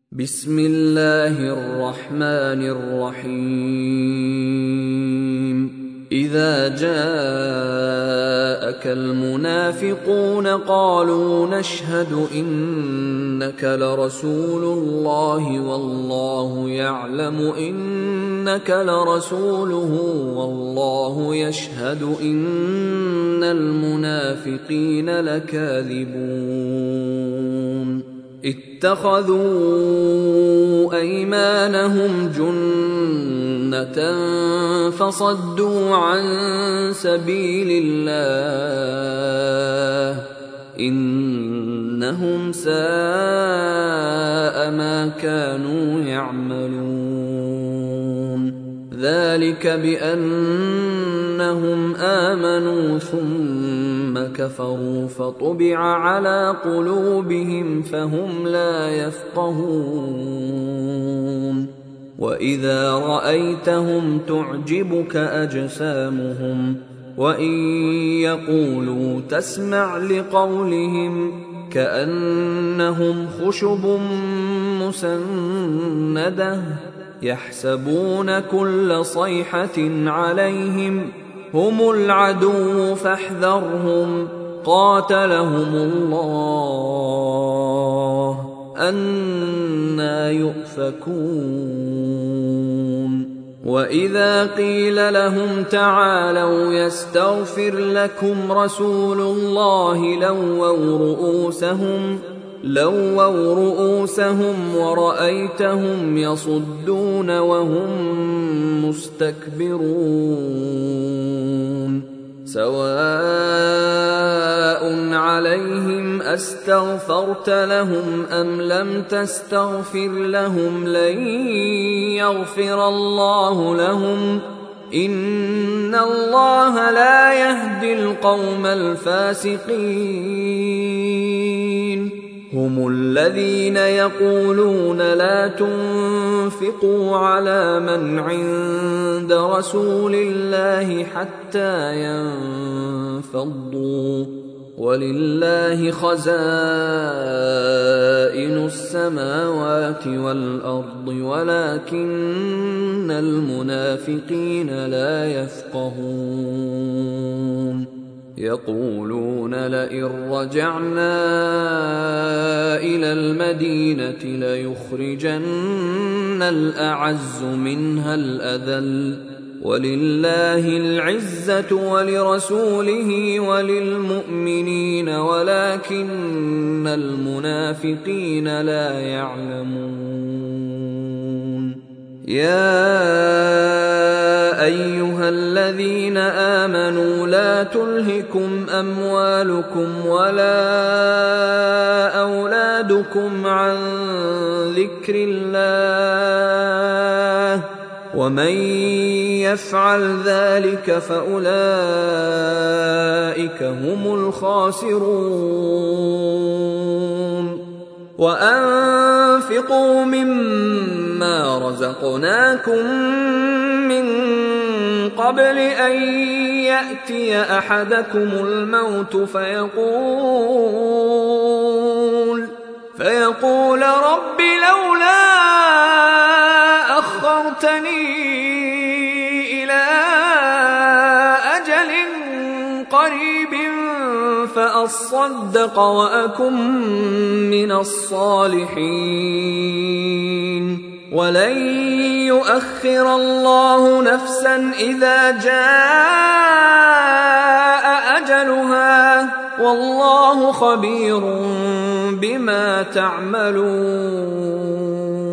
بسم الله الرحمن الرحيم إذا جاءك المنافقون قالوا نشهد إنك لرسول الله والله يعلم إنك لرسوله والله يشهد إن المنافقين لكاذبون اتخذوا أيمانهم جنة فصدوا عن سبيل الله إنهم ساء ما كانوا يعملون ذلك بأنهم آمنوا ثم كفروا فطبع على قلوبهم فهم لا يفقهون وإذا رأيتهم تعجبك أجسامهم وإن يقولوا تسمع لقولهم كأنهم خشب مسندة يحسبون كل صيحة عليهم هم العدو فاحذرهم قاتلهم الله أنى يؤفكون وإذا قيل لهم تعالوا يستغفر لكم رسول الله لووا رؤوسهم ورأيتهم يصدون وهم مستكبرون سواء عليهم أستغفرت لهم أم لم تستغفر لهم لن يغفر الله لهم إن الله لا يهدي القوم الفاسقين هم الذين يقولون لا تنفقوا على من عند رسول الله حتى ينفضوا ولله خزائن السماوات والأرض ولكن المنافقين لا يفقهون يقولون لئن رجعنا إلى المدينة ليخرجن الأعز منها الأذل ولله العزة ولرسوله وللمؤمنين ولكن المنافقين لا يعلمون يا أيها الذين آمنوا لا تلهكم أموالكم ولا أولادكم عن ذكر الله ومن يفعل ذلك فأولئك هم الخاسرون وأنفقوا مما رزقناكم من قبل أن يأتي أحدكم الموت فيقول رب لولا أخرتني إلى أجل قريب فأصدق وأكن من الصالحين ولن يؤخر الله نفسا إذا جاء أجلها والله خبير بما تعملون